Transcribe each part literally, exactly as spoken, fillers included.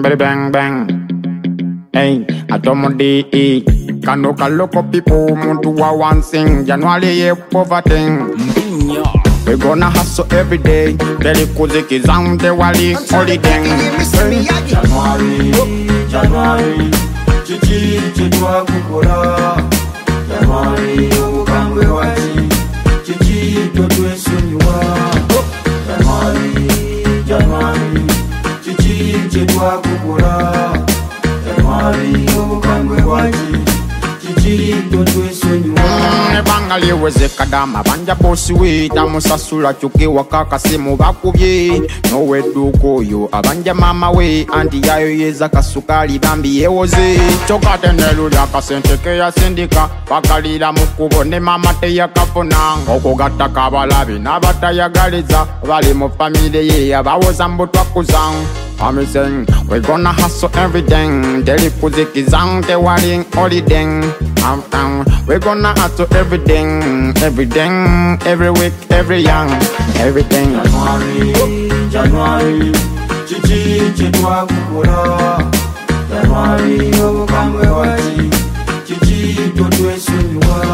bang bang bang. Hey, atomo D E. Kano kaloko people muntu wa one thing. January ye poverty. We gonna hustle every day. Deli kuziki zamte wali holiday. January, January, chichi chitwa kukura. January, ukangwe wachi, chichi totwe sunywa. January, January, chichi chitwa kukura. January, ukangwe wachi, chichi totwe sunywa. Bangali weze kadama banja bosi we tamusasula chuki wakaka simu bakubye nowe duko yo abanja mama we andi yayo yeza kasukali bambi yewoze chokate neluli akasente ke ya sindika bakalira mukubo ne mama te yakafuna okugata kabalabi nabatayagaliza bali mu family ye abawoza mbutwa kuzang I'm saying we gonna hustle everything. Daily kuziki zang wali holiday. Um, um, we gonna hustle everything, everything, every week, every young, everything. January, January, chichi chitwa kukura. January, ukangwe wachi, chichi totwe sunywa.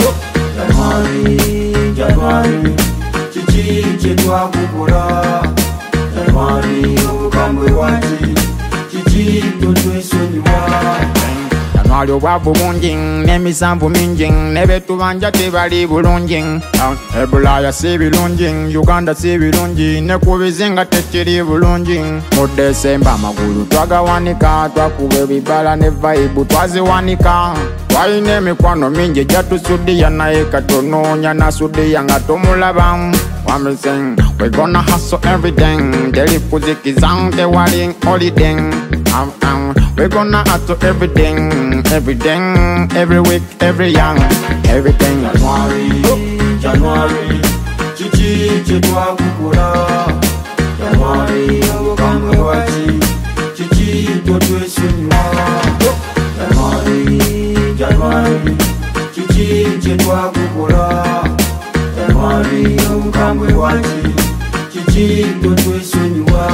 January, January, chichi chitwa kukura. January, ukangwe wachi, chichi totwe sunywa. January wabu munjing, nemisambu minjing, nebetu banja tebali bulunjing. Ebulaya si bilunjing, Uganda si bilunji, nekubizinga tekiri bulunjing. Mu December magulu twagawanika, twakube bibala ne vibe twaziwanika. Twaine mikwano mingi jatusudiya naye katononya nasudiya nga tumulaba. I'm saying we gonna hustle everything. Daily kuziki zang wali holiday. Um, um, we gonna hustle everything, everything, every week, every young, everything. January, January, chichi chitwa kukura. January, ukangwe wachi, chichi totwe sunywa. January, January, chichi chitwa kukura. January, ukangwe wachi, chichi totwe sunywa.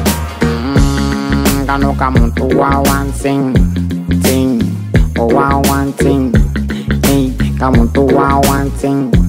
Kano kamuntu wa one thing, thing, oh wa one thing, hey, kamuntu wa one thing.